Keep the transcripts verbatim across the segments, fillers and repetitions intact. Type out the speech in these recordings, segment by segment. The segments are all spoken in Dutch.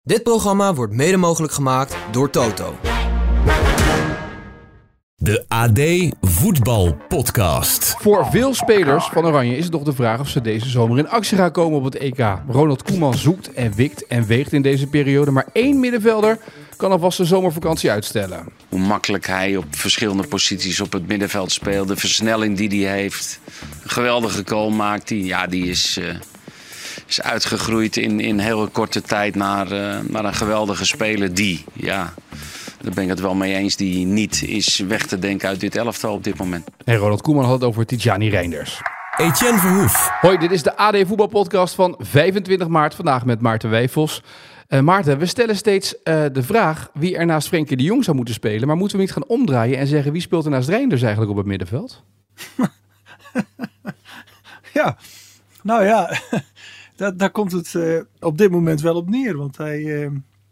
Dit programma wordt mede mogelijk gemaakt door Toto. De A D Voetbal Podcast. Voor veel spelers van Oranje is het nog de vraag of ze deze zomer in actie gaan komen op het E K. Ronald Koeman zoekt en wikt en weegt in deze periode. Maar één middenvelder kan alvast de zomervakantie uitstellen. Hoe makkelijk hij op verschillende posities op het middenveld speelt. De versnelling die hij heeft. Een geweldige goal maakt hij. Ja, die is, uh, is uitgegroeid in, in heel korte tijd naar, uh, naar een geweldige speler die... Ja, daar ben ik het wel mee eens, die niet is weg te denken uit dit elftal op dit moment. En Ronald Koeman had het over Tidjani Reinders. Etienne Verhoef. Hoi, dit is de A D Voetbalpodcast van vijfentwintig maart. Vandaag met Maarten Wijfels. Uh, Maarten, we stellen steeds uh, de vraag wie er naast Frenkie de Jong zou moeten spelen. Maar moeten we niet gaan omdraaien en zeggen wie speelt er naast Reinders eigenlijk op het middenveld? Ja, nou ja, daar, daar komt het uh, op dit moment wel op neer. Want hij... Uh...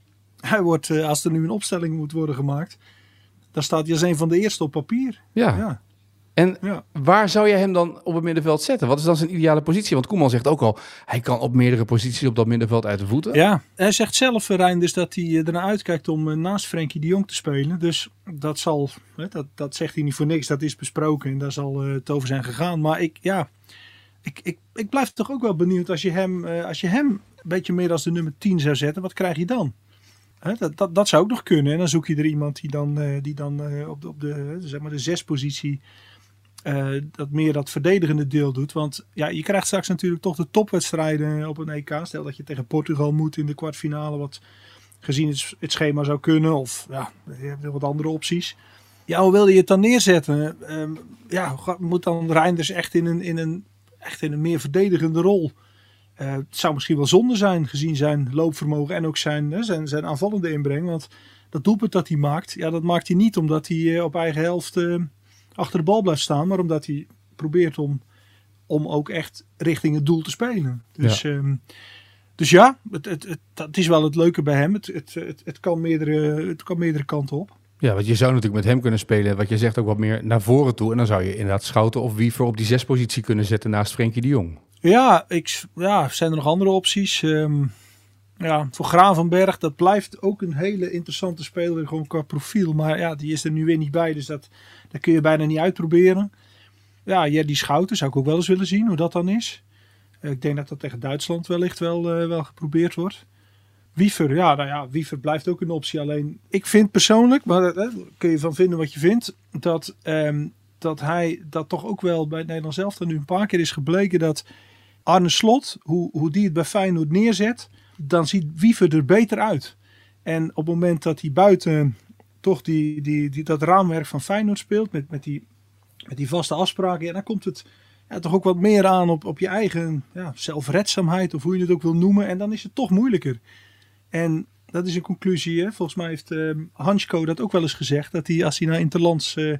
Hij wordt, als er nu een opstelling moet worden gemaakt, dan staat hij als een van de eerste op papier. Ja. ja. En ja. waar zou jij hem dan op het middenveld zetten? Wat is dan zijn ideale positie? Want Koeman zegt ook al, hij kan op meerdere posities op dat middenveld uit de voeten. Ja, hij zegt zelf, Reinders, dat hij ernaar uitkijkt om naast Frenkie de Jong te spelen. Dus dat zal, dat, dat zegt hij niet voor niks, dat is besproken en daar zal het over zijn gegaan. Maar ik, ja, ik, ik, ik blijf toch ook wel benieuwd als je hem, als je hem een beetje meer als de nummer tien zou zetten, wat krijg je dan? He, dat, dat, dat zou ook nog kunnen. En dan zoek je er iemand die dan, uh, die dan uh, op de, op de, zeg maar de zespositie uh, dat meer dat verdedigende deel doet. Want ja, je krijgt straks natuurlijk toch de topwedstrijden op een E K. Stel dat je tegen Portugal moet in de kwartfinale, wat gezien het, het schema zou kunnen. Of ja, je hebt wat andere opties. Ja, hoe wil je het dan neerzetten? Um, ja, moet dan Reinders echt in een, in een, echt in een meer verdedigende rol? Uh, het zou misschien wel zonde zijn, gezien zijn loopvermogen en ook zijn, uh, zijn, zijn aanvallende inbreng. Want dat doelpunt dat hij maakt, ja, dat maakt hij niet omdat hij uh, op eigen helft uh, achter de bal blijft staan. Maar omdat hij probeert om, om ook echt richting het doel te spelen. Dus ja, um, dus ja het, het, het, dat is wel het leuke bij hem. Het, het, het, het, kan meerdere, het kan meerdere kanten op. Ja, want je zou natuurlijk met hem kunnen spelen, wat je zegt, ook wat meer naar voren toe. En dan zou je inderdaad Schouten of Wiever op die zespositie kunnen zetten naast Frenkie de Jong. Ja, ik, ja, zijn er nog andere opties? Um, ja, voor Gravenberg, dat blijft ook een hele interessante speler, gewoon qua profiel. Maar ja, die is er nu weer niet bij, dus dat, dat kun je bijna niet uitproberen. Ja, Jerdy Schouten zou ik ook wel eens willen zien, hoe dat dan is. Uh, ik denk dat dat tegen Duitsland wellicht wel, uh, wel geprobeerd wordt. Wiever, ja, nou ja, Wiever blijft ook een optie. Alleen, ik vind persoonlijk, maar daar uh, kun je van vinden wat je vindt, dat... Um, dat hij dat toch ook wel bij het Nederlands elftal nu een paar keer is gebleken dat Arne Slot, hoe, hoe die het bij Feyenoord neerzet, dan ziet Wiever er beter uit. En op het moment dat hij buiten toch die, die, die, dat raamwerk van Feyenoord speelt, met, met, die, met die vaste afspraken, ja, dan komt het ja, toch ook wat meer aan op, op je eigen ja, zelfredzaamheid, of hoe je het ook wil noemen. En dan is het toch moeilijker. En dat is een conclusie. Hè? Volgens mij heeft uh, Hansko dat ook wel eens gezegd, dat hij als hij naar Interlands uh,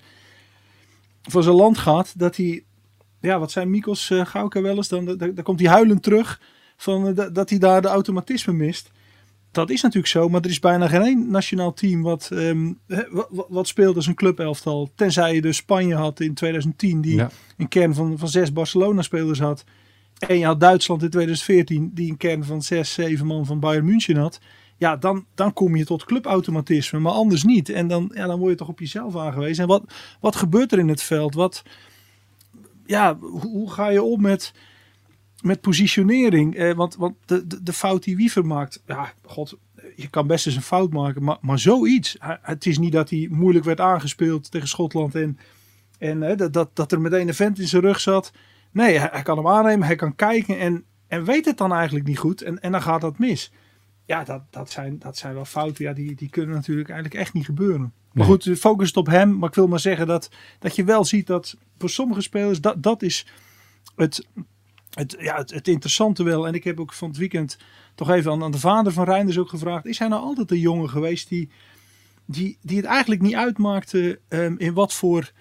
van zijn land gaat, dat hij, ja, wat zijn Mikos uh, Gauke wel eens, dan, dan, dan komt hij huilend terug van uh, dat, dat hij daar de automatisme mist. Dat is natuurlijk zo, maar er is bijna geen één nationaal team wat, um, wat, wat speelt als een clubelftal. Tenzij je dus Spanje had in twintig tien, die ja. een kern van, van zes Barcelona-spelers had. En je had Duitsland in twintig veertien, die een kern van zes, zeven man van Bayern München had. Ja, dan, dan kom je tot clubautomatisme, maar anders niet. En dan, ja, dan word je toch op jezelf aangewezen. En wat, wat gebeurt er in het veld? Wat, ja, hoe, hoe ga je om met, met positionering? Eh, want want de, de, de fout die Wiever maakt, ja, god, je kan best eens een fout maken, maar, maar zoiets. Het is niet dat hij moeilijk werd aangespeeld tegen Schotland en, en eh, dat, dat, dat er meteen een vent in zijn rug zat. Nee, hij, hij kan hem aannemen, hij kan kijken en, en weet het dan eigenlijk niet goed. En, en dan gaat dat mis. Ja, dat, dat, zijn, dat zijn wel fouten. Ja, die, die kunnen natuurlijk eigenlijk echt niet gebeuren. Nee. Maar goed, focus het op hem. Maar ik wil maar zeggen dat, dat je wel ziet dat voor sommige spelers, dat, dat is het, het, ja, het, het interessante wel. En ik heb ook van het weekend toch even aan, aan de vader van Reinders ook gevraagd. Is hij nou altijd een jongen geweest die, die, die het eigenlijk niet uitmaakte um, in wat voor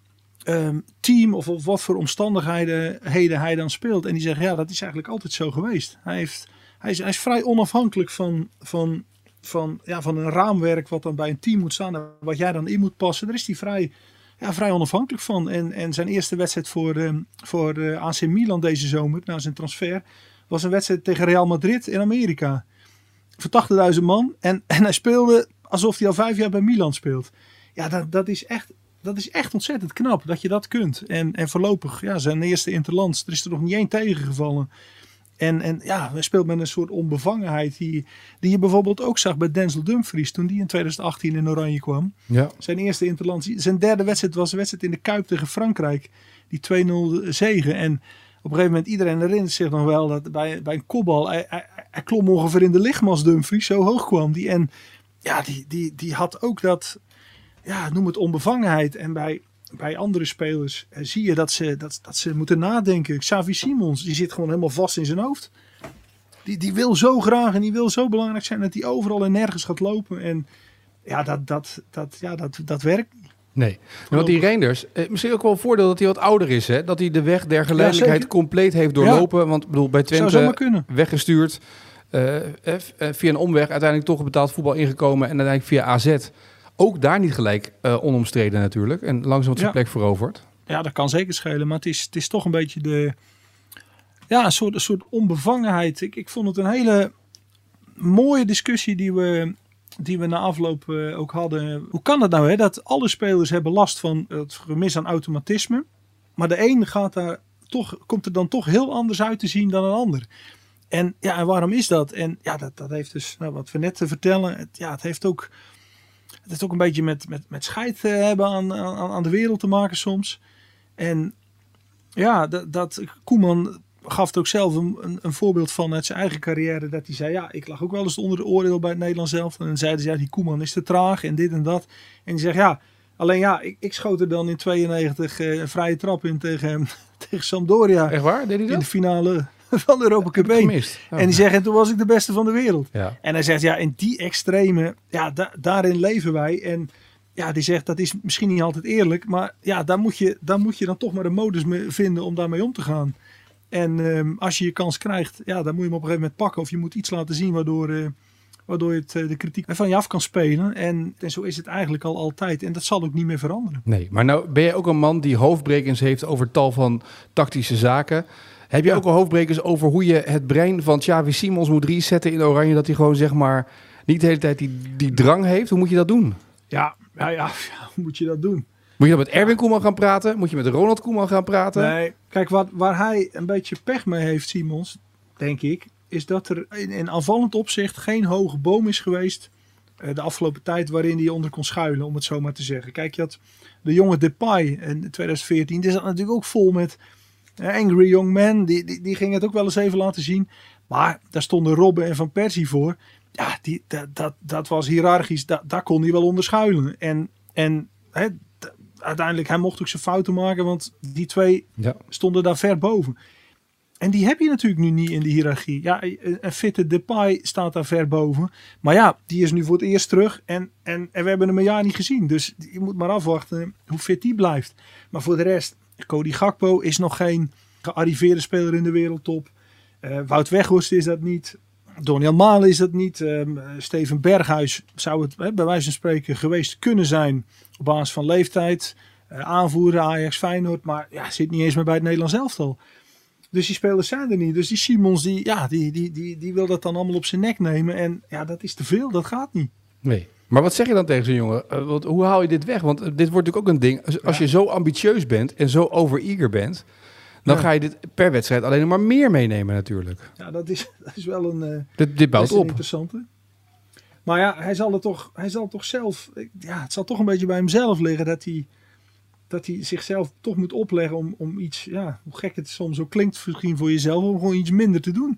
um, team of, of wat voor omstandigheden heden hij dan speelt? En die zegt, ja, dat is eigenlijk altijd zo geweest. Hij heeft... Hij is, hij is vrij onafhankelijk van, van, van, ja, van een raamwerk wat dan bij een team moet staan. Wat jij dan in moet passen. Daar is hij vrij, ja, vrij onafhankelijk van. En, en zijn eerste wedstrijd voor, um, voor uh, A C Milan deze zomer, na zijn transfer, was een wedstrijd tegen Real Madrid in Amerika. voor tachtigduizend man. En, en hij speelde alsof hij al vijf jaar bij Milan speelt. Ja, dat, dat, is echt, dat is echt ontzettend knap dat je dat kunt. En, en voorlopig, ja, zijn eerste interlands. Er is er nog niet één tegengevallen. En, en ja, hij speelt met een soort onbevangenheid die, die je bijvoorbeeld ook zag bij Denzel Dumfries toen die in twintig achttien in Oranje kwam. Ja. Zijn eerste interland, zijn derde wedstrijd was een wedstrijd in de Kuip tegen Frankrijk. Die twee nul zegen. En op een gegeven moment, iedereen herinnert zich nog wel dat bij, bij een kopbal, hij, hij, hij klom ongeveer in de lichaam als Dumfries, zo hoog kwam die. En ja, die, die, die had ook dat, ja, noem het onbevangenheid. En bij... Bij andere spelers uh, zie je dat ze, dat, dat ze moeten nadenken. Xavi Simons, die zit gewoon helemaal vast in zijn hoofd. Die, die wil zo graag en die wil zo belangrijk zijn dat hij overal en nergens gaat lopen. En ja, dat, dat, dat, ja, dat, dat werkt niet. Nee, want die Reinders, eh, misschien ook wel een voordeel dat hij wat ouder is. Hè? Dat hij de weg der geleidelijkheid ja, compleet heeft doorlopen. Ja. Want bedoel, bij Twente weggestuurd. Uh, uh, via een omweg uiteindelijk toch betaald voetbal ingekomen. En uiteindelijk via A Z. Ook daar niet gelijk uh, onomstreden natuurlijk. En langzaam wat zijn ja. plek veroverd. Ja, dat kan zeker schelen. Maar het is, het is toch een beetje de... Ja, een soort, een soort onbevangenheid. Ik, ik vond het een hele mooie discussie die we, die we na afloop uh, ook hadden. Hoe kan het nou, hè? Dat alle spelers hebben last van het gemis aan automatisme. Maar de een gaat daar toch, komt er dan toch heel anders uit te zien dan een ander. En ja, en waarom is dat? En ja, dat, dat heeft dus, nou, wat we net te vertellen. Het, ja, het heeft ook... Het heeft ook een beetje met, met, met scheid uh, hebben aan, aan, aan de wereld te maken soms. En ja, dat, dat Koeman gaf het ook zelf een, een, een voorbeeld van uit zijn eigen carrière. Dat hij zei, ja, ik lag ook wel eens onder de oordeel bij het Nederlands elftal. En dan zeiden ze, ja, die Koeman is te traag en dit en dat. En die zegt, ja, alleen ja, ik, ik schoot er dan in tweeënnegentig uh, een vrije trap in tegen, tegen Sampdoria. Echt waar? Deed hij dat? In de finale van de Europa Cup één. Oh. En die zegt, en toen was ik de beste van de wereld. Ja. En hij zegt, ja, in die extreme, ja, da- daarin leven wij. En ja, die zegt, dat is misschien niet altijd eerlijk. Maar ja, daar moet je, daar moet je dan toch maar een modus mee vinden om daarmee om te gaan. En um, als je je kans krijgt, ja, dan moet je hem op een gegeven moment pakken. Of je moet iets laten zien waardoor, uh, waardoor je het, uh, de kritiek van je af kan spelen. En, en zo is het eigenlijk al altijd. En dat zal ook niet meer veranderen. Nee, maar nou ben je ook een man die hoofdbrekens heeft over tal van tactische zaken. Heb je ja. ook al hoofdbrekers over hoe je het brein van Xavi Simons moet resetten in Oranje? Dat hij gewoon zeg maar niet de hele tijd die, die drang heeft. Hoe moet je dat doen? Ja, ja, ja, ja, hoe moet je dat doen? Moet je dan met Erwin Koeman gaan praten? Moet je met Ronald Koeman gaan praten? Nee, kijk, wat, waar hij een beetje pech mee heeft, Simons, denk ik, is dat er in, in aanvallend opzicht geen hoge boom is geweest uh, de afgelopen tijd waarin hij onder kon schuilen, om het zo maar te zeggen. Kijk, je had de jonge Depay in twintig veertien, die zat natuurlijk ook vol met uh, angry young men, die, die, die ging het ook wel eens even laten zien. Maar daar stonden Robben en Van Persie voor. Ja, die, dat, dat, dat was hiërarchisch, da, daar kon hij wel onder schuilen. En, en hè, d- uiteindelijk, hij mocht ook zijn fouten maken, want die twee ja. stonden daar ver boven. En die heb je natuurlijk nu niet in de hiërarchie. Ja, een fitte Depay staat daar ver boven. Maar ja, die is nu voor het eerst terug. En, en, en we hebben hem een jaar niet gezien. Dus je moet maar afwachten hoe fit die blijft. Maar voor de rest, Cody Gakpo is nog geen gearriveerde speler in de wereldtop. Uh, Wout Weghorst is dat niet. Doniel Malen is dat niet. Um, Steven Berghuis zou het hè, bij wijze van spreken geweest kunnen zijn. Op basis van leeftijd. Uh, aanvoerder Ajax Feyenoord. Maar ja, zit niet eens meer bij het Nederlands elftal. Dus die spelers zijn er niet. Dus die Simons, die, ja, die, die, die, die wil dat dan allemaal op zijn nek nemen. En ja, dat is te veel. Dat gaat niet. Nee. Maar wat zeg je dan tegen zo'n jongen? Uh, wat, hoe haal je dit weg? Want uh, dit wordt natuurlijk ook een ding. Als, als je zo ambitieus bent en zo overeager bent, dan ja. ga je dit per wedstrijd alleen nog maar meer meenemen natuurlijk. Ja, dat is, dat is wel een, uh, dit, dit bouwt een op. interessante. Maar ja, hij zal het toch, hij zal toch zelf, ja, het zal toch een beetje bij hemzelf liggen dat hij, dat hij zichzelf toch moet opleggen om, om iets, ja, hoe gek het soms ook klinkt misschien voor jezelf, om gewoon iets minder te doen.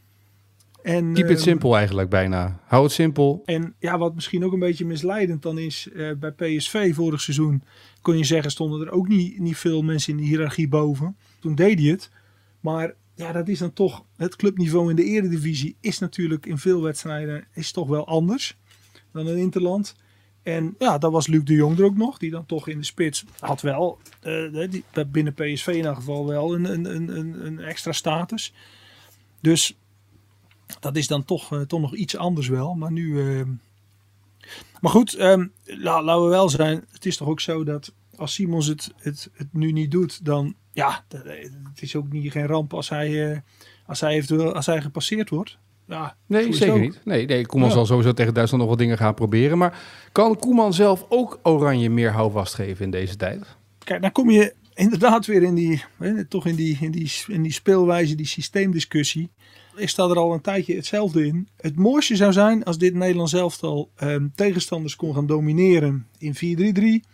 En, Keep it uh, simpel eigenlijk bijna. Hou het simpel. En ja, wat misschien ook een beetje misleidend dan is, uh, bij P S V vorig seizoen, kon je zeggen, stonden er ook niet, niet veel mensen in de hiërarchie boven. Toen deed hij het. Maar ja, dat is dan toch, het clubniveau in de Eredivisie is natuurlijk in veel wedstrijden is toch wel anders dan in Interland. En ja, dat was Luc de Jong er ook nog, die dan toch in de spits had wel, uh, die, binnen P S V in ieder geval wel een, een, een, een extra status. Dus dat is dan toch, uh, toch nog iets anders wel. Maar nu... Uh... Maar goed, um, la, laten we wel zijn. Het is toch ook zo dat als Simons het, het, het nu niet doet, dan... Ja, het is ook niet geen ramp als hij, uh, als hij, eventueel, als hij gepasseerd wordt. ja, Nee, zeker niet. Nee, nee, Koeman ja. zal sowieso tegen Duitsland nog wat dingen gaan proberen. Maar kan Koeman zelf ook Oranje meer houvast geven in deze tijd? Kijk, dan kom je inderdaad weer in die, hè, toch in die, in die, in die speelwijze, die systeemdiscussie. Er staat er al een tijdje hetzelfde in. Het mooiste zou zijn als dit Nederlands elftal um, tegenstanders kon gaan domineren in vier drie drie.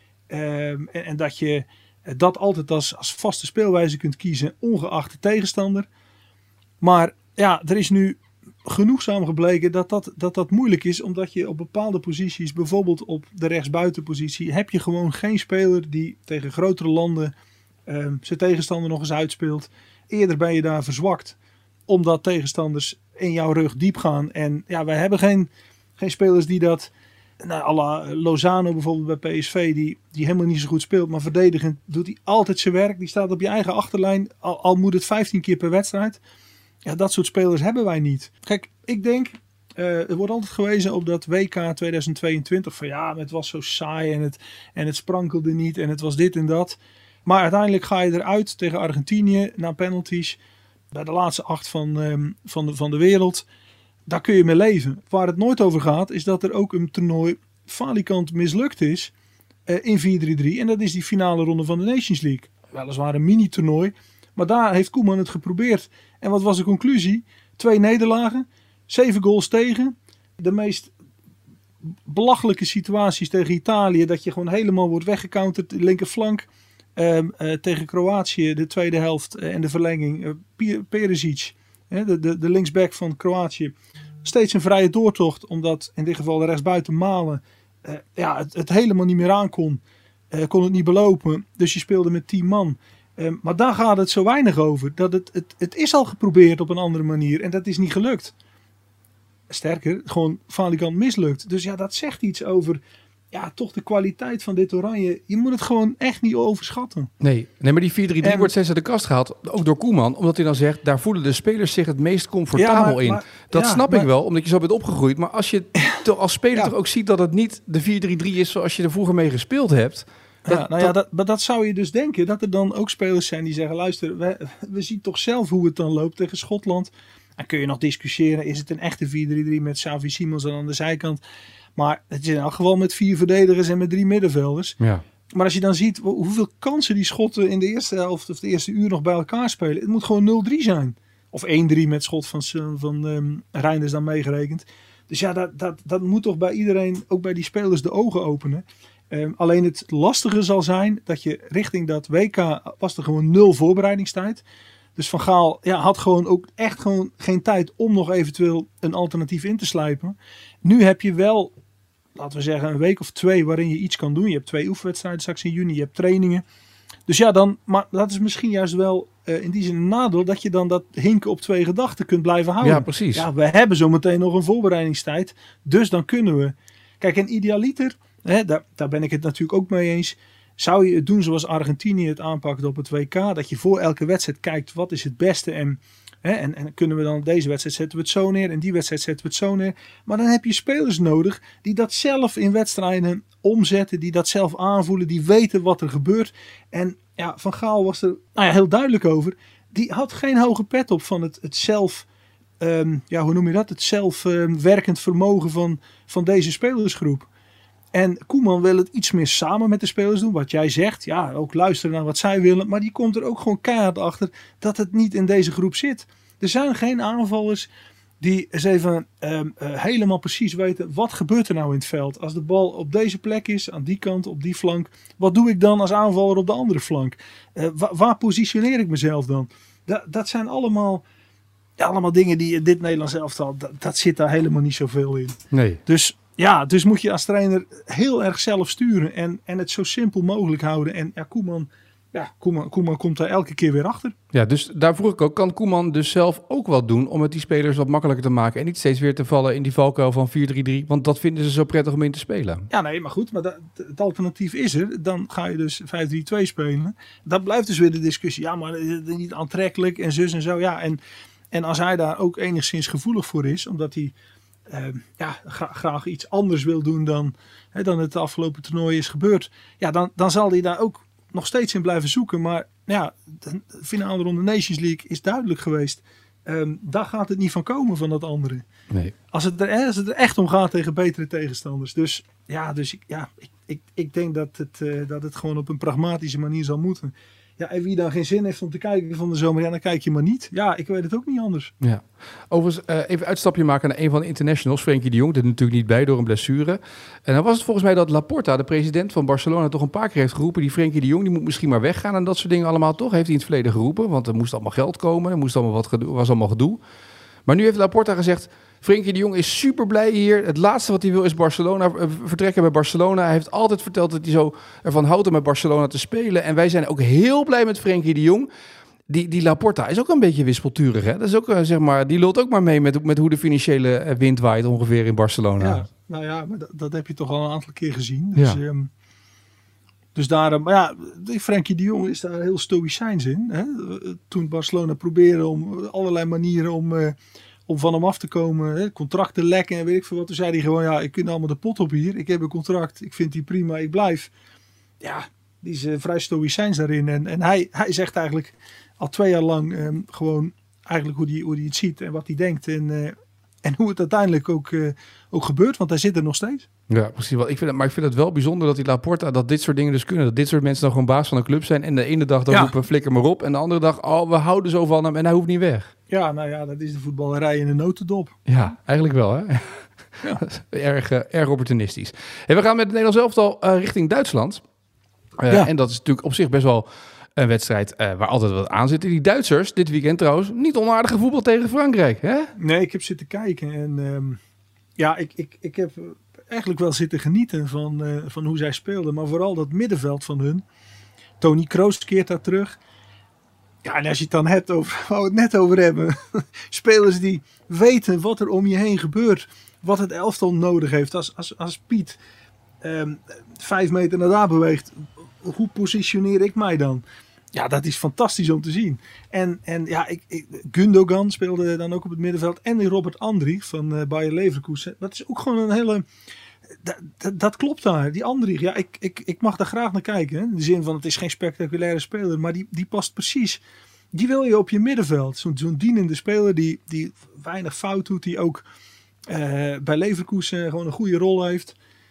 Um, en, en dat je dat altijd als, als vaste speelwijze kunt kiezen, ongeacht de tegenstander. Maar ja, er is nu genoegzaam gebleken dat dat, dat dat moeilijk is. Omdat je op bepaalde posities, bijvoorbeeld op de rechtsbuitenpositie, heb je gewoon geen speler die tegen grotere landen um, zijn tegenstander nog eens uitspeelt. Eerder ben je daar verzwakt, omdat tegenstanders in jouw rug diep gaan. En ja, wij hebben geen, geen spelers die dat... Nou, à la Lozano bijvoorbeeld bij P S V, die, die helemaal niet zo goed speelt. Maar verdedigend doet hij altijd zijn werk. Die staat op je eigen achterlijn, al, al moet het vijftien keer per wedstrijd. Ja, dat soort spelers hebben wij niet. Kijk, ik denk, uh, er wordt altijd gewezen op dat W K tweeduizend tweeëntwintig. Van ja, het was zo saai en het, en het sprankelde niet en het was dit en dat. Maar uiteindelijk ga je eruit tegen Argentinië na penalties. Bij de laatste acht van, um, van, de, van de wereld. Daar kun je mee leven. Waar het nooit over gaat, is dat er ook een toernooi falikant mislukt is uh, in vier drie drie. En dat is die finale ronde van de Nations League. Weliswaar een mini-toernooi. Maar daar heeft Koeman het geprobeerd. En wat was de conclusie? Twee nederlagen, zeven goals tegen. De meest belachelijke situaties tegen Italië. Dat je gewoon helemaal wordt weggecounterd. De linkerflank. Uh, uh, tegen Kroatië, de tweede helft uh, en de verlenging. Uh, Perisic, uh, de, de, de linksback van Kroatië. Steeds een vrije doortocht. Omdat in dit geval de rechtsbuiten Malen uh, ja, het, het helemaal niet meer aankon. Uh, kon het niet belopen. Dus je speelde met tien man. Uh, maar daar gaat het zo weinig over. Dat het, het, het is al geprobeerd op een andere manier. En dat is niet gelukt. Sterker, gewoon falikant mislukt. Dus ja, dat zegt iets over... Ja, toch de kwaliteit van dit Oranje. Je moet het gewoon echt niet overschatten. Nee, nee maar die vier drie drie en... wordt steeds uit de kast gehaald. Ook door Koeman. Omdat hij dan zegt, daar voelen de spelers zich het meest comfortabel ja, maar, in. Maar, dat ja, snap maar... ik wel, omdat je zo bent opgegroeid. Maar als je toch als speler ja. toch ook ziet dat het niet de vier drie drie is zoals je er vroeger mee gespeeld hebt. Dat, ja, nou ja, dat, maar dat zou je dus denken. Dat er dan ook spelers zijn die zeggen, luister, we, we zien toch zelf hoe het dan loopt tegen Schotland. Dan kun je nog discussiëren, is het een echte vier drie drie met Xavi Simons aan de zijkant. Maar het is in elk geval met vier verdedigers en met drie middenvelders. Ja. Maar als je dan ziet hoeveel kansen die Schotten in de eerste helft of de eerste uur nog bij elkaar spelen. Het moet gewoon nul drie zijn. Of één drie met schot van, van um, Reinders dan meegerekend. Dus ja, dat, dat, dat moet toch bij iedereen, ook bij die spelers, de ogen openen. Um, alleen het lastige zal zijn dat je richting dat W K was er gewoon nul voorbereidingstijd. Dus Van Gaal ja, had gewoon ook echt gewoon geen tijd om nog eventueel een alternatief in te slijpen. Nu heb je wel, laten we zeggen, een week of twee waarin je iets kan doen. Je hebt twee oefenwedstrijden straks in juni, je hebt trainingen. Dus ja, dan, maar dat is misschien juist wel uh, in die zin een nadeel dat je dan dat hinken op twee gedachten kunt blijven houden. Ja, precies. Ja, we hebben zometeen nog een voorbereidingstijd, dus dan kunnen we. Kijk, en idealiter, hè, daar, daar ben ik het natuurlijk ook mee eens. Zou je het doen zoals Argentinië het aanpakt op het W K? Dat je voor elke wedstrijd kijkt wat is het beste en... Hè, en, en kunnen we dan deze wedstrijd zetten we het zo neer en die wedstrijd zetten we het zo neer. Maar dan heb je spelers nodig die dat zelf in wedstrijden omzetten, die dat zelf aanvoelen, die weten wat er gebeurt. En ja, Van Gaal was er nou ja, heel duidelijk over. Die had geen hoge pet op van het, het zelf, um, ja, hoe noem je dat? Het zelf um, werkend vermogen van, van deze spelersgroep. En Koeman wil het iets meer samen met de spelers doen. Wat jij zegt, ja, ook luisteren naar wat zij willen. Maar die komt er ook gewoon keihard achter dat het niet in deze groep zit. Er zijn geen aanvallers die eens even um, uh, helemaal precies weten, wat gebeurt er nou in het veld? Als de bal op deze plek is, aan die kant, op die flank. Wat doe ik dan als aanvaller op de andere flank? Uh, wa- waar positioneer ik mezelf dan? Da- dat zijn allemaal, ja, allemaal dingen die in dit Nederlands elftal, dat, dat zit daar helemaal niet zoveel in. Nee. Dus... Ja, dus moet je als trainer heel erg zelf sturen en, en het zo simpel mogelijk houden. En ja, Koeman, ja, Koeman, Koeman komt daar elke keer weer achter. Ja, dus daar vroeg ik ook, kan Koeman dus zelf ook wat doen om het die spelers wat makkelijker te maken en niet steeds weer te vallen in die valkuil van vier drie drie, want dat vinden ze zo prettig om in te spelen. Ja, nee, maar goed, maar dat, het alternatief is er. Dan ga je dus vijf drie twee spelen. Dat blijft dus weer de discussie. Ja, maar niet aantrekkelijk en zus en zo. Ja, en, en als hij daar ook enigszins gevoelig voor is, omdat hij... Uh, ja, gra- graag iets anders wil doen dan, hè, dan het afgelopen toernooi is gebeurd. Ja, dan, dan zal hij daar ook nog steeds in blijven zoeken. Maar ja, de finale ronde Nations League is duidelijk geweest. Um, daar gaat het niet van komen van dat andere. Nee. Als het, er, als het er echt om gaat tegen betere tegenstanders. Dus ja, dus ik, ja, ik, ik, ik denk dat het, uh, dat het gewoon op een pragmatische manier zal moeten. Ja, en wie dan geen zin heeft om te kijken van de zomer, ja, dan kijk je maar niet. Ja, ik weet het ook niet anders. Ja. Overigens, uh, even een uitstapje maken naar een van de internationals, Frenkie de Jong. Dat is natuurlijk niet bij door een blessure. En dan was het volgens mij dat Laporta, de president van Barcelona, toch een paar keer heeft geroepen, die Frenkie de Jong, die moet misschien maar weggaan en dat soort dingen allemaal. Toch heeft hij in het verleden geroepen, want er moest allemaal geld komen, er moest allemaal wat gedoe, was allemaal gedoe. Maar nu heeft Laporta gezegd, Frenkie de Jong is super blij hier. Het laatste wat hij wil is Barcelona, vertrekken bij Barcelona. Hij heeft altijd verteld dat hij zo ervan houdt om met Barcelona te spelen. En wij zijn ook heel blij met Frenkie de Jong. Die, die Laporta is ook een beetje wispelturig. Hè? Dat is ook, zeg maar, die lult ook maar mee met, met hoe de financiële wind waait ongeveer in Barcelona. Ja, nou ja, maar dat, dat heb je toch al een aantal keer gezien. Dus, ja. um, dus daar, maar ja, Frenkie de Jong is daar heel stoïcijns in. Hè? Toen Barcelona probeerde om allerlei manieren om... Uh, om van hem af te komen, hè, contracten lekken en weet ik veel wat. Toen zei hij gewoon, ja, ik kan allemaal de pot op hier. Ik heb een contract, ik vind die prima, ik blijf. Ja, die is uh, vrij stoïcijns daarin. En, en hij, hij zegt eigenlijk al twee jaar lang um, gewoon eigenlijk hoe hij hoe die het ziet en wat hij denkt. En, uh, en hoe het uiteindelijk ook, uh, ook gebeurt, want hij zit er nog steeds. Ja, precies. Wel. Ik vind het, maar ik vind het wel bijzonder dat die Laporta, dat dit soort dingen dus kunnen. Dat dit soort mensen dan gewoon baas van een club zijn. En de ene dag dan ja. roepen flikker maar op. En de andere dag, oh, we houden zo van hem en hij hoeft niet weg. Ja, nou ja, dat is de voetballerij in een notendop. Ja, eigenlijk wel, hè? Ja. erg, uh, erg opportunistisch. Hey, we gaan met het Nederlands elftal uh, richting Duitsland. Uh, ja. En dat is natuurlijk op zich best wel een wedstrijd uh, waar altijd wat aan zit. Die Duitsers, dit weekend trouwens, niet onaardige voetbal tegen Frankrijk, hè? Nee, ik heb zitten kijken en um, ja, ik, ik, ik heb eigenlijk wel zitten genieten van, uh, van hoe zij speelden. Maar vooral dat middenveld van hun. Toni Kroos keert daar terug. Ja, en als je het dan hebt over waar we het net over hebben. Spelers die weten wat er om je heen gebeurt. Wat het elftal nodig heeft. Als, als, als Piet um, vijf meter naar daar beweegt. Hoe positioneer ik mij dan? Ja, dat is fantastisch om te zien. En, en ja, ik, ik, Gundogan speelde dan ook op het middenveld. En die Robert Andrich van uh, Bayer Leverkusen. Dat is ook gewoon een hele... Dat, dat, dat klopt daar. Die Andrich, ja, ik, ik, ik mag daar graag naar kijken. Hè? In de zin van, het is geen spectaculaire speler. Maar die, die past precies. Die wil je op je middenveld. Zo'n, zo'n dienende speler die, die weinig fout doet. Die ook uh, bij Leverkusen gewoon een goede rol heeft.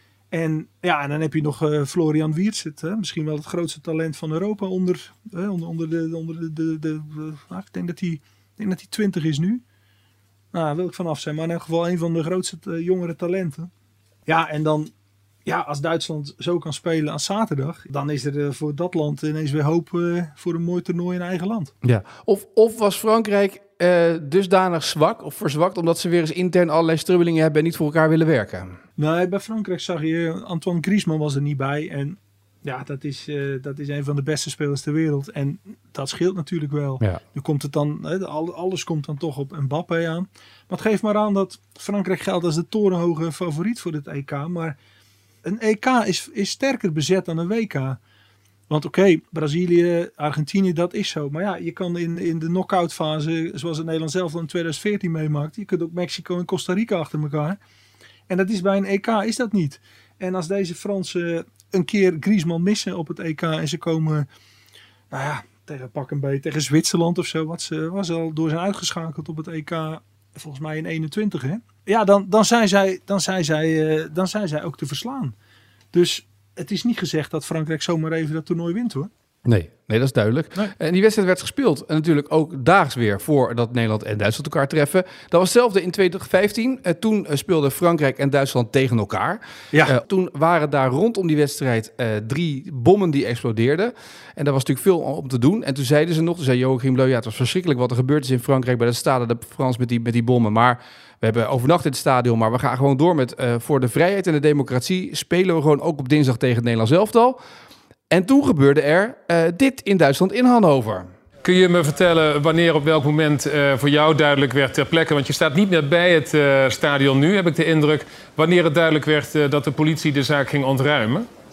En ja, en dan heb je nog uh, Florian Wirtz, het, hè, misschien wel het grootste talent van Europa onder, hè, onder, onder de, onder de, de, de, de nou, ik denk dat hij, ik denk dat hij twintig is nu. Nou, daar wil ik vanaf zijn, maar in elk geval een van de grootste uh, jongere talenten. Ja, en dan, ja, als Duitsland zo kan spelen aan zaterdag, dan is er uh, voor dat land ineens weer hoop uh, voor een mooi toernooi in eigen land. Ja, of, of was Frankrijk uh, dusdanig zwak of verzwakt omdat ze weer eens intern allerlei strubbelingen hebben en niet voor elkaar willen werken? Nee, bij Frankrijk zag je, Antoine Griezmann was er niet bij. En ja, dat is, uh, dat is een van de beste spelers ter wereld. En dat scheelt natuurlijk wel. Ja. Nu komt het dan, hè, alles komt dan toch op Mbappé aan. Maar het geeft maar aan dat Frankrijk geldt als de torenhoge favoriet voor dit E K. Maar een E K is, is sterker bezet dan een W K. Want oké, okay, Brazilië, Argentinië, dat is zo. Maar ja, je kan in, in de knock-out fase, zoals het Nederland zelf in twintig veertien meemaakt. Je kunt ook Mexico en Costa Rica achter elkaar. En dat is bij een E K is dat niet. En als deze Fransen een keer Griezmann missen op het E K en ze komen, nou ja, tegen pak een beetje tegen Zwitserland of zo, wat ze was al door zijn uitgeschakeld op het E K, volgens mij in eenentwintig, hè? Ja, dan, dan, zijn zij, dan, zijn zij, uh, dan zijn zij ook te verslaan. Dus het is niet gezegd dat Frankrijk zomaar even dat toernooi wint, hoor. Nee, nee, dat is duidelijk. Nee. En die wedstrijd werd gespeeld. En natuurlijk ook daags weer voordat Nederland en Duitsland elkaar treffen. Dat was hetzelfde in twintig vijftien. Uh, toen uh, speelden Frankrijk en Duitsland tegen elkaar. Ja. Uh, toen waren daar rondom die wedstrijd uh, drie bommen die explodeerden. En daar was natuurlijk veel om te doen. En toen zeiden ze nog, toen zei Joachim Leu, ja, het was verschrikkelijk wat er gebeurd is in Frankrijk bij de Stade de France met die, met die bommen. Maar we hebben overnacht in het stadion, maar we gaan gewoon door met uh, voor de vrijheid en de democratie spelen we gewoon ook op dinsdag tegen het Nederlands elftal. En toen gebeurde er uh, dit in Duitsland in Hannover. Kun je me vertellen wanneer op welk moment uh, voor jou duidelijk werd ter plekke? Want je staat niet meer bij het uh, stadion nu, heb ik de indruk. Wanneer het duidelijk werd uh, dat de politie de zaak ging ontruimen?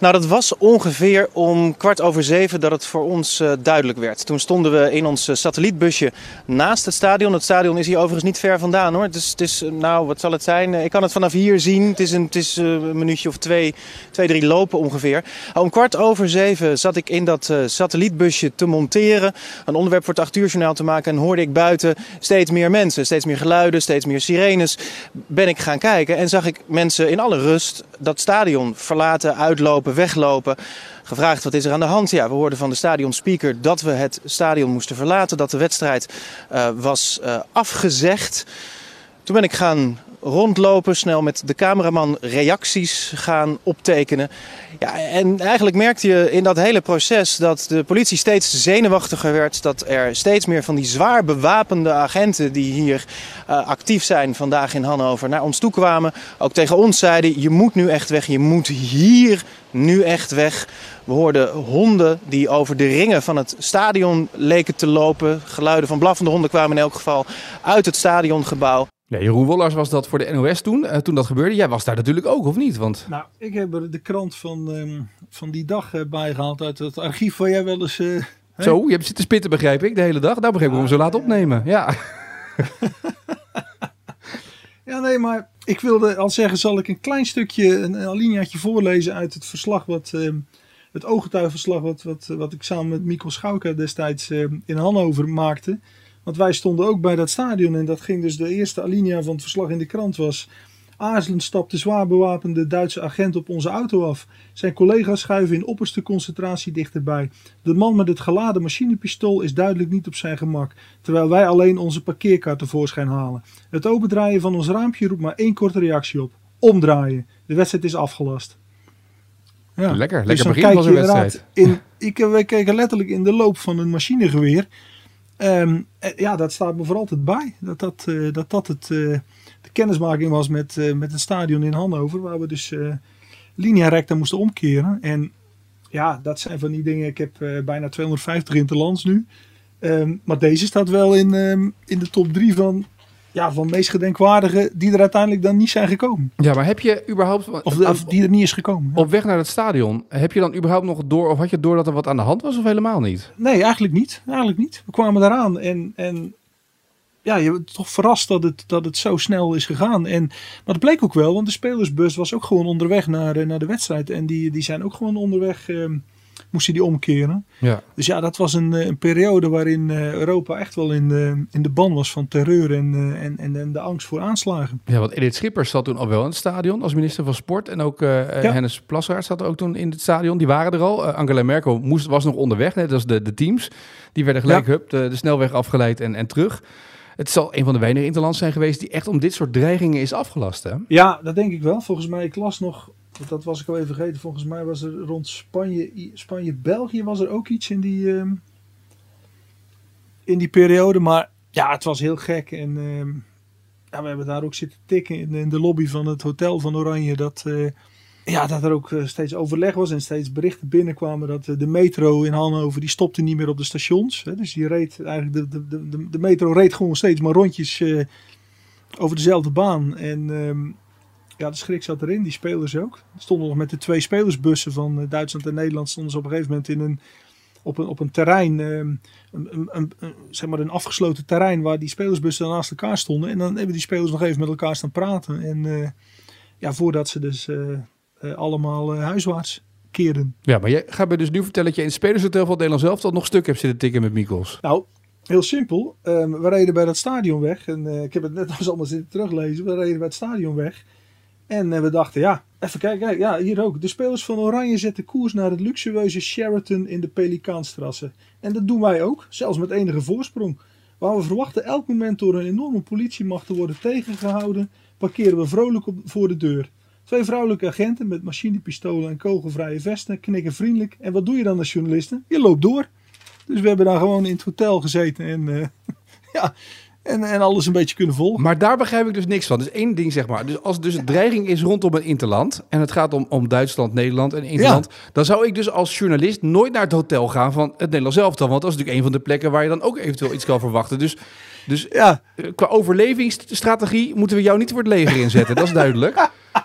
Nou, dat was ongeveer om kwart over zeven dat het voor ons uh, duidelijk werd. Toen stonden we in ons uh, satellietbusje naast het stadion. Het stadion is hier overigens niet ver vandaan hoor. Het is, het is uh, nou, wat zal het zijn? Uh, ik kan het vanaf hier zien. Het is een, het is, uh, een minuutje of twee, twee, drie lopen ongeveer. Uh, om kwart over zeven zat ik in dat uh, satellietbusje te monteren. Een onderwerp voor het acht uur journaal te maken. En hoorde ik buiten steeds meer mensen, steeds meer geluiden, steeds meer sirenes. Ben ik gaan kijken en zag ik mensen in alle rust dat stadion verlaten, uitlopen, weglopen. Gevraagd wat is er aan de hand? Ja, we hoorden van de stadionspeaker dat we het stadion moesten verlaten. Dat de wedstrijd uh, was uh, afgezegd. Toen ben ik gaan rondlopen, snel met de cameraman reacties gaan optekenen. Ja, en eigenlijk merkte je in dat hele proces dat de politie steeds zenuwachtiger werd. Dat er steeds meer van die zwaar bewapende agenten die hier uh, actief zijn vandaag in Hannover naar ons toe kwamen. Ook tegen ons zeiden, je moet nu echt weg, je moet hier nu echt weg. We hoorden honden die over de ringen van het stadion leken te lopen. Geluiden van blaffende honden kwamen in elk geval uit het stadiongebouw. Ja, Jeroen Wollars was dat voor de N O S toen, uh, toen dat gebeurde. Jij was daar natuurlijk ook, of niet? Want... Nou, ik heb er de krant van, um, van die dag uh, bijgehaald uit het archief waar jij wel eens... Uh, zo, je hebt zitten spitten, begrijp ik, de hele dag. Daar begreep ik waarom ze laat opnemen. Ja. Ja, nee, maar ik wilde al zeggen, zal ik een klein stukje, een alineaatje voorlezen uit het verslag wat... Um, het ooggetuigenverslag wat, wat, wat ik samen met Mikkel Schauka destijds uh, in Hannover maakte. Want wij stonden ook bij dat stadion en dat ging dus de eerste alinea van het verslag in de krant was. Aarzelend stapt de zwaar bewapende Duitse agent op onze auto af. Zijn collega's schuiven in opperste concentratie dichterbij. De man met het geladen machinepistool is duidelijk niet op zijn gemak, terwijl wij alleen onze parkeerkaart tevoorschijn halen. Het opendraaien van ons raampje roept maar één korte reactie op. Omdraaien. De wedstrijd is afgelast. Ja. Lekker, dus lekker begin van zo'n wedstrijd. In, ik, wij keken letterlijk in de loop van een machinegeweer. Um, ja, dat staat me voor altijd bij. Dat dat, uh, dat, dat het, uh, de kennismaking was met, uh, met het stadion in Hannover. Waar we dus uh, linea recta moesten omkeren. En ja, dat zijn van die dingen. Ik heb uh, bijna tweehonderdvijftig interlands nu. Um, maar deze staat wel in, um, in de top drie van... Ja, van meest gedenkwaardige die er uiteindelijk dan niet zijn gekomen. Ja, maar heb je überhaupt... Of, de, of die er niet is gekomen. Ja. Op weg naar het stadion, heb je dan überhaupt nog door... of had je door dat er wat aan de hand was of helemaal niet? Nee, eigenlijk niet. Eigenlijk niet. We kwamen daaraan en... en ja, je bent toch verrast dat het, dat het zo snel is gegaan. En, maar dat bleek ook wel, want de spelersbus was ook gewoon onderweg naar, naar de wedstrijd. En die, die zijn ook gewoon onderweg... Um, moesten die omkeren. Ja. Dus ja, dat was een, een periode waarin uh, Europa echt wel in de, in de ban was van terreur en, uh, en, en, en de angst voor aanslagen. Ja, want Edith Schippers zat toen al wel in het stadion als minister van Sport. En ook uh, ja. Hennis Plasgaard zat ook toen in het stadion. Die waren er al. Uh, Angela Merkel moest, was nog onderweg, net als de, de teams. Die werden gelijk ja. hup, de, de snelweg afgeleid en, en terug. Het zal een van de weinige interlands zijn geweest die echt om dit soort dreigingen is afgelast, hè? Ja, dat denk ik wel. Volgens mij, ik las nog... Dat was ik al even vergeten. Volgens mij was er rond Spanje, Spanje, België was er ook iets in die, um, in die periode. Maar ja, het was heel gek. En um, ja, we hebben daar ook zitten tikken in, in de lobby van het hotel van Oranje. Dat, uh, ja, dat er ook uh, steeds overleg was en steeds berichten binnenkwamen dat uh, de metro in Hannover, die stopte niet meer op de stations. Hè. Dus die reed eigenlijk, de, de, de, de metro reed gewoon steeds maar rondjes uh, over dezelfde baan. En... Um, Ja, de schrik zat erin, die spelers ook. Stonden nog met de twee spelersbussen van Duitsland en Nederland. Stonden ze op een gegeven moment in een, op, een, op een terrein, een, een, een, een, zeg maar een afgesloten terrein waar die spelersbussen naast elkaar stonden. En dan hebben die spelers nog even met elkaar staan praten. En uh, ja, voordat ze dus uh, uh, allemaal uh, huiswaarts keerden. Ja, maar jij gaat me dus nu vertellen dat je in het spelershotel van het Nederlands elftal nog stuk hebt zitten tikken met Mikkels. Nou, heel simpel. Um, we reden bij dat stadion weg. En uh, ik heb het net als allemaal zitten teruglezen. We reden bij het stadion weg. En uh, we dachten, ja, even kijken, kijk, ja, hier ook. De spelers van Oranje zetten koers naar het luxueuze Sheraton in de Pelikaanstrasse. En dat doen wij ook, zelfs met enige voorsprong. Waar we verwachten elk moment door een enorme politiemacht te worden tegengehouden, parkeren we vrolijk op, voor de deur. Twee vrouwelijke agenten met machinepistolen en kogelvrije vesten knikken vriendelijk. En wat doe je dan als journalisten? Je loopt door. Dus we hebben daar gewoon in het hotel gezeten en uh, ja... En, en alles een beetje kunnen volgen. Maar daar begrijp ik dus niks van. Dus één ding zeg maar. Dus als dus een dreiging is rondom een interland. En het gaat om, om Duitsland, Nederland en interland. Ja. Dan zou ik dus als journalist nooit naar het hotel gaan van het Nederlands elftal. Want dat is natuurlijk een van de plekken waar je dan ook eventueel iets kan verwachten. Dus, dus ja. qua overlevingsstrategie moeten we jou niet voor het leger inzetten. Dat is duidelijk.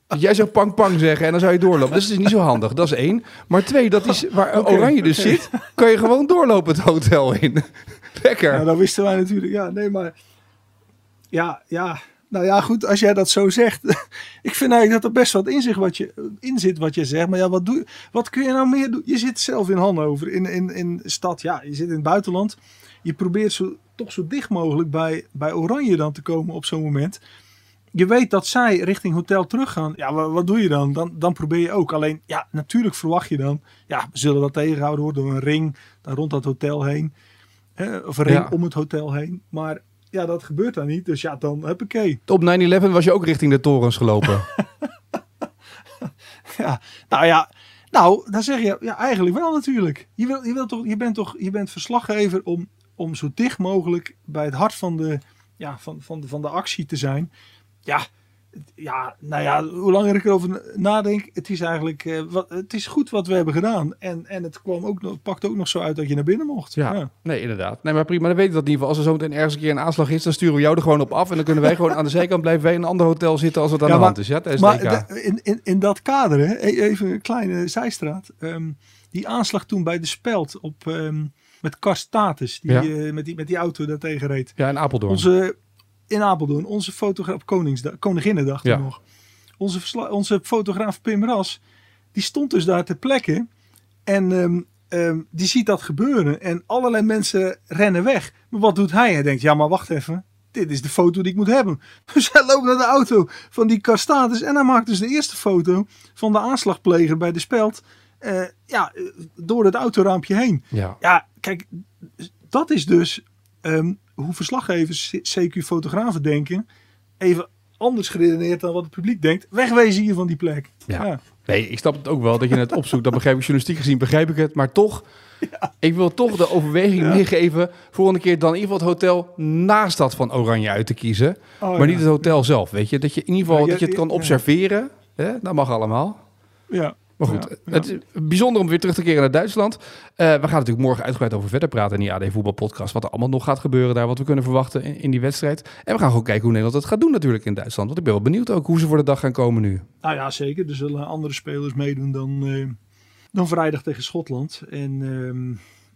Dat jij zou pang pang zeggen en dan zou je doorlopen. Dus het is niet zo handig, dat is één. Maar twee, dat is waar Okay, Oranje dus okay. zit, kan je gewoon doorlopen het hotel in. Lekker. Ja, dat wisten wij natuurlijk. Ja, nee, maar... Ja, ja... Nou ja, goed, als jij dat zo zegt. Ik vind eigenlijk dat er best wat in, zich wat je, in zit wat je zegt. Maar ja, wat, doe, wat kun je nou meer doen? Je zit zelf in Hannover, in, in, in de stad. Ja, je zit in het buitenland. Je probeert zo, toch zo dicht mogelijk bij, bij Oranje dan te komen op zo'n moment. Je weet dat zij richting hotel teruggaan. Ja, wat, wat doe je dan? dan? Dan probeer je ook. Alleen, ja, natuurlijk verwacht je dan. Ja, we zullen dat tegengehouden worden door een ring daar rond dat hotel heen. Hè, of een ring Ja. om het hotel heen. Maar... Ja, dat gebeurt dan niet. Dus ja, dan heb ik Op nine eleven was je ook richting de torens gelopen. Ja, nou ja, nou, dan zeg je, ja, eigenlijk wel natuurlijk. Je, wil, je, wilt toch, je bent toch, je bent verslaggever om, om zo dicht mogelijk bij het hart van de, ja, van, van, de, van de actie te zijn. Ja, ja, nou ja, hoe langer ik erover nadenk, het is eigenlijk, uh, wat, het is goed wat we hebben gedaan. En, en het kwam ook nog, pakt ook nog zo uit dat je naar binnen mocht. Ja, Ja. nee, inderdaad. Nee, maar prima, dan weet ik dat in ieder geval. Als er zo meteen ergens een keer een aanslag is, dan sturen we jou er gewoon op af. En dan kunnen wij gewoon aan de zijkant blijven wij in een ander hotel zitten als het aan Ja, de maar- hand is. Ja, tijdens Maar het E K. de- in, in, in dat kader, hè, e- even een kleine zijstraat. Um, die aanslag toen bij de Speld op, um, met Karstatus, die, Ja. uh, met, die, met die auto daar tegen reed. Ja, in Apeldoorn. Onze, in Apeldoorn, onze fotograaf, op Koningsdag, Koninginnedag toen Ja. nog. Onze, versla- onze fotograaf Pim Ras, die stond dus daar ter plekke. En um, um, die ziet dat gebeuren. En allerlei mensen rennen weg. Maar wat doet hij? Hij denkt, ja maar wacht even. Dit is de foto die ik moet hebben. Dus hij loopt naar de auto van die Karstatus. En hij maakt dus de eerste foto van de aanslagpleger bij de Speld. Uh, ja, door het autoraampje heen. Ja. Ja, kijk, dat is dus um, hoe verslaggevers, C Q-fotografen denken. Even anders geredeneerd dan wat het publiek denkt. Wegwezen hier van die plek. Ja. Ja. Nee, ik snap het ook wel dat je het opzoekt. Dat begrijp ik journalistiek gezien, begrijp ik het. Maar toch, ik wil toch de overweging Ja. meegeven. Volgende keer dan in ieder geval het hotel naast dat van Oranje uit te kiezen. Oh, maar ja. niet het hotel zelf, weet je. Dat je in ieder geval Ja, dat je het ja, kan ja. observeren. Hè? Dat mag allemaal. Ja. Maar goed, Ja, ja. het is bijzonder om weer terug te keren naar Duitsland. Uh, we gaan natuurlijk morgen uitgebreid over verder praten in die A D Voetbalpodcast. Wat er allemaal nog gaat gebeuren daar, wat we kunnen verwachten in, in die wedstrijd. En we gaan gewoon kijken hoe Nederland het gaat doen natuurlijk in Duitsland. Want ik ben wel benieuwd ook hoe ze voor de dag gaan komen nu. Nou ja, zeker. Er zullen andere spelers meedoen dan, uh, dan vrijdag tegen Schotland. En um,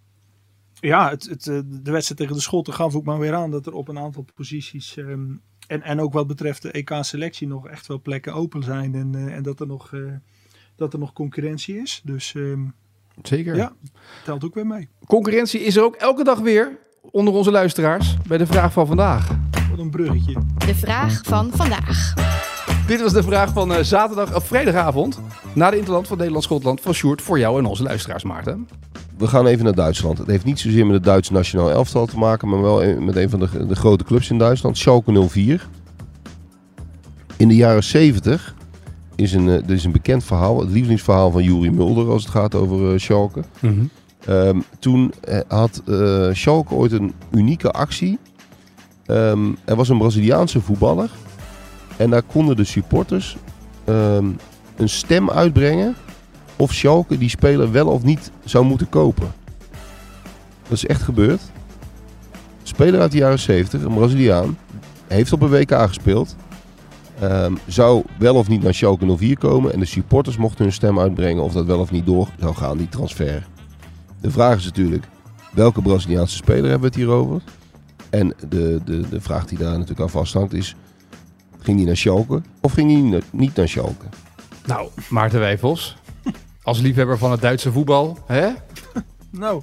ja, het, het, de wedstrijd tegen de Schotten gaf ook maar weer aan dat er op een aantal posities... Um, en, en ook wat betreft de E K-selectie nog echt wel plekken open zijn. En, uh, en dat er nog... Uh, dat er nog concurrentie is. Dus um, Zeker. ja, telt ook weer mee. Concurrentie is er ook elke dag weer onder onze luisteraars bij de vraag van vandaag. Wat een bruggetje. De vraag van vandaag. Dit was de vraag van uh, zaterdag of vrijdagavond na de Interland van Nederland-Schotland van Sjoerd voor jou en onze luisteraars, Maarten. We gaan even naar Duitsland. Het heeft niet zozeer met het Duitse nationaal elftal te maken, maar wel met een van de, de grote clubs in Duitsland, Schalke nul vier. In de jaren zeventig is een, uh, is een bekend verhaal, het lievelingsverhaal van Juri Mulder als het gaat over uh, Schalke. Mm-hmm. Um, toen uh, had uh, Schalke ooit een unieke actie. Um, er was een Braziliaanse voetballer en daar konden de supporters um, een stem uitbrengen of Schalke die speler wel of niet zou moeten kopen. Dat is echt gebeurd. Een speler uit de jaren zeventig, een Braziliaan, heeft op een W K gespeeld. Um, zou wel of niet naar Schalke nul vier komen en de supporters mochten hun stem uitbrengen of dat wel of niet door zou gaan, die transfer. De vraag is natuurlijk, welke Braziliaanse speler hebben we het hier over? En de, de, de vraag die daar natuurlijk aan vasthangt is, ging die naar Schalke of ging die niet, niet naar Schalke? Nou, Maarten Wijfels, als liefhebber van het Duitse voetbal, hè? Nou,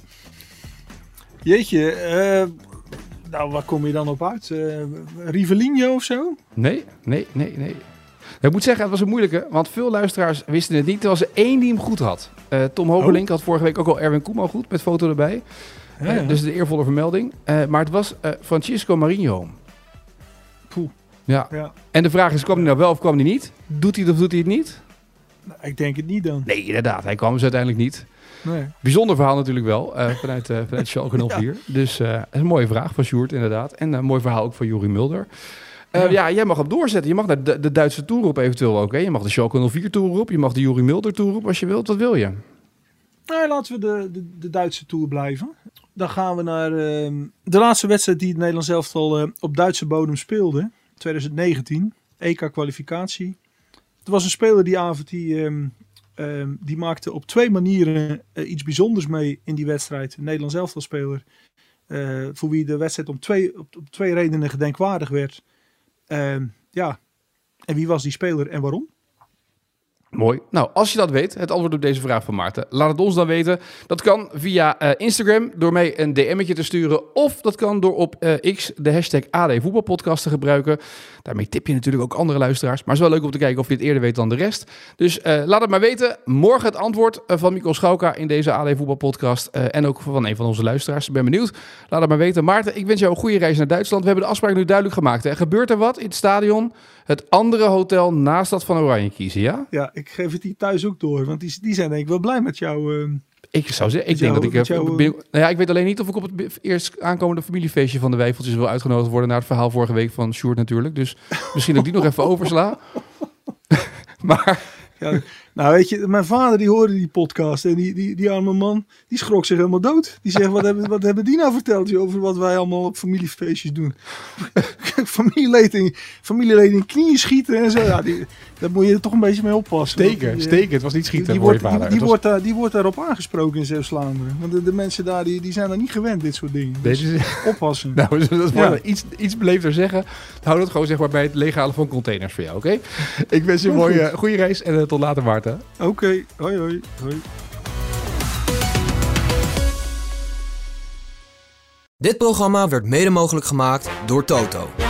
jeetje, uh, nou waar kom je dan op uit? Uh, Rivellino of zo? Nee, nee, nee, nee. Ik moet zeggen, het was een moeilijke, want veel luisteraars wisten het niet. Er was er één die hem goed had. Uh, Tom Hobelink had vorige week ook al Erwin Koeman goed, met foto erbij. Ja, ja. Uh, dus de eervolle vermelding. Uh, maar het was uh, Francisco Marinho. Poeh. Ja. Ja. En de vraag is, kwam hij nou wel of kwam hij niet? Doet hij het of doet hij het niet? Nou, ik denk het niet dan. Nee, inderdaad. Hij kwam dus uiteindelijk niet. Nee. Bijzonder verhaal natuurlijk wel, uh, vanuit, uh, vanuit Schalke nul vier. Ja. Dus uh, dat is een mooie vraag van Sjoerd inderdaad. En een mooi verhaal ook van Juri Mulder. Uh, ja. ja, jij mag hem doorzetten. Je mag naar de, de Duitse Tour op eventueel ook. Hè? Je mag de Schalke nul vier Tour op. Je mag de Juri Mulder Tour op als je wilt. Wat wil je? Nou, laten we de, de, de Duitse Tour blijven. Dan gaan we naar uh, de laatste wedstrijd die het Nederlands elftal uh, op Duitse bodem speelde. twintig negentien. E K-kwalificatie. er was een speler die avond die, um, um, die maakte op twee manieren uh, iets bijzonders mee in die wedstrijd. Een Nederlands elftalspeler. Uh, voor wie de wedstrijd om twee, op, op twee redenen gedenkwaardig werd. Uh, ja, en wie was die speler en waarom? Mooi. Nou, als je dat weet, het antwoord op deze vraag van Maarten, laat het ons dan weten. Dat kan via uh, Instagram, door mij een D M'tje te sturen. Of dat kan door op uh, X de hashtag A D Voetbalpodcast te gebruiken. Daarmee tip je natuurlijk ook andere luisteraars. Maar het is wel leuk om te kijken of je het eerder weet dan de rest. Dus uh, laat het maar weten. Morgen het antwoord uh, van Mikkel Schauka in deze A D Voetbalpodcast. Uh, en ook van een van onze luisteraars. Ik ben benieuwd. Laat het maar weten. Maarten, ik wens jou een goede reis naar Duitsland. We hebben de afspraak nu duidelijk gemaakt. Hè? Gebeurt er wat in het stadion? Het andere hotel naast dat van Oranje kiezen, ja? Ja, ik geef het die thuis ook door. Want die, die zijn denk ik wel blij met jou. Uh, ik zou zeggen, ik denk jou, dat ik... jou, uh, ben, nou ja, ik weet alleen niet of ik op het eerst aankomende familiefeestje van de Wijfeltjes wil uitgenodigd worden. Na het verhaal vorige week van Sjoerd natuurlijk. Dus misschien dat ik die nog even oversla. Maar... Ja, nou weet je, mijn vader die hoorde die podcast en die, die, die arme man, die schrok zich helemaal dood. Die zegt, wat hebben, wat hebben die nou verteld joh, over wat wij allemaal op familiefeestjes doen? familieleden, familieleden in knieën schieten en zo. Ja, die, daar moet je er toch een beetje mee oppassen. Steken, die, steken. Het was niet schieten die, die voor je wordt, vader. Die, die, was... wordt daar, die wordt daarop aangesproken in Zeeuws-Vlaanderen. Want de, de mensen daar, die, die zijn daar niet gewend, dit soort dingen. Dus Deze... oppassen. Nou, dat is ja. iets, iets beleefder zeggen. Hou dat gewoon zeg maar bij het leeghalen van containers voor jou, oké? Okay? Ik wens je een mooie, goede reis en uh, tot later, Maarten. Oké, okay. hoi hoi. hoi. Dit programma werd mede mogelijk gemaakt door Toto.